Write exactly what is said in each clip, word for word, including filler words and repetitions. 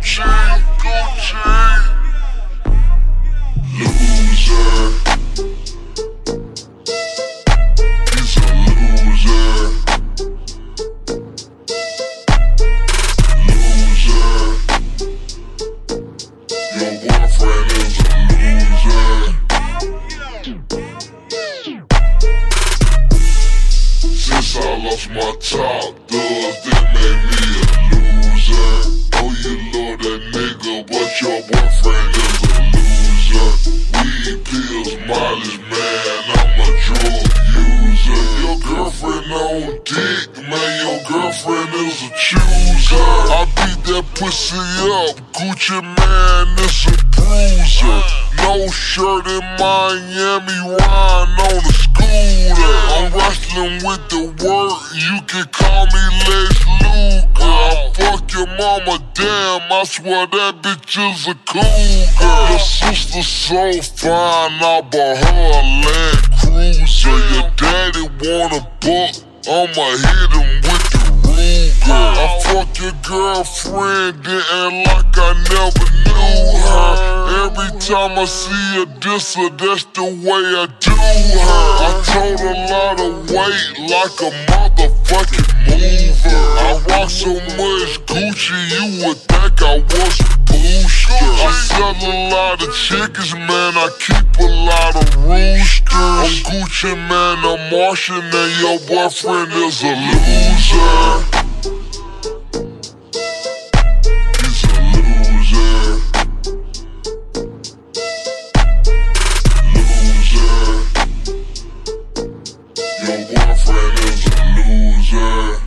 Gucci, Gucci. Loser. He's a loser. Loser. Your boyfriend is a loser. Since I lost my top thugs, that made me a loser. Oh, you love that nigga, but your boyfriend is a loser. Weed, pills, mileage, man, I'm a drug user. Your girlfriend on dick, man, your girlfriend is a chooser. I beat that pussy up, Gucci man, it's a bruiser. No shirt in Miami, riding on a scooter. I'm wrestling with the work, you can call me Lex Luger. I fuck your mama, damn, I swear that bitch is a cougar. Your sister so fine, I bought her a Land Cruiser. Your daddy want a buck, I'ma hit him with the Ruger. I fuck your girlfriend, didn't like I never knew her. Every time I see a disser, that's the way I do her. I told a lot of weight like a motherfucking mover. I rock so much Gucci, you would think I was a booster. I sell a lot of chickens, man, I keep a lot of roosters. I'm Gucci, man, I'm Martian, and your boyfriend is a loser. He's a loser. Your boyfriend is a loser.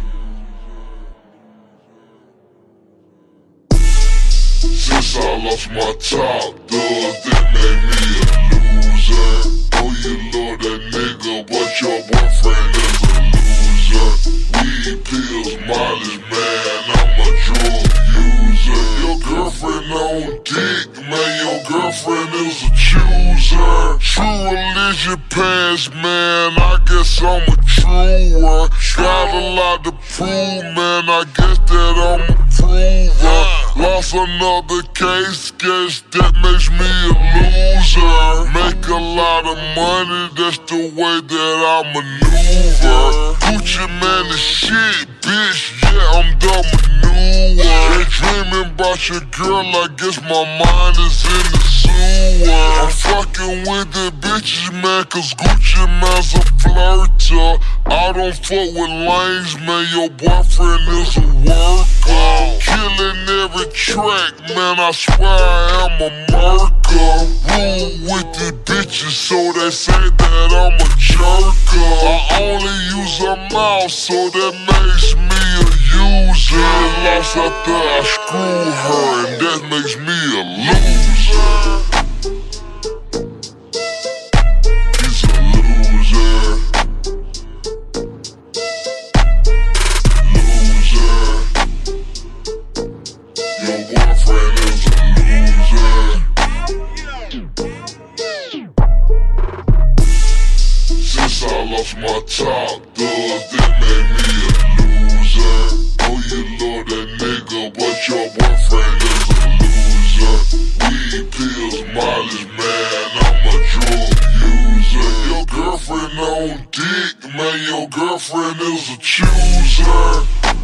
Since I lost my top thugs, that made me a loser. Oh, you love that nigga, but your boyfriend is a loser. Weed, pills, mileage, man, I'm a drug user. Your girlfriend on dick, man, your girlfriend is a chooser. True religion pants, man, I guess I'm a truer. Got a lot to prove, man, I guess that I'm a prover. Lost another case, guess that makes me a loser. Make a lot of money, that's the way that I maneuver. Gucci man is shit, bitch, yeah, I'm the maneuver. Ain't dreaming about your girl, I guess my mind is in the sewer. I'm fucking with the bitches, man, cause Gucci man's a flirter. I don't fuck with lanes, man, your boyfriend is a worker. Killing every track, man, I swear I am a murker. Rule with the bitches, so they say that I'm a jerker. I only use a mouse, so that makes me a user. Lost after I screw her, and that makes me a loser. He's a loser. Loser. Your boyfriend is a loser. Since I lost my top thugs, that made me a loser. Oh, you love that nigga, but your boyfriend is a loser. Weed, pills, mileage, man, I'm a drug user. Your girlfriend on dick, man, your girlfriend is a chooser.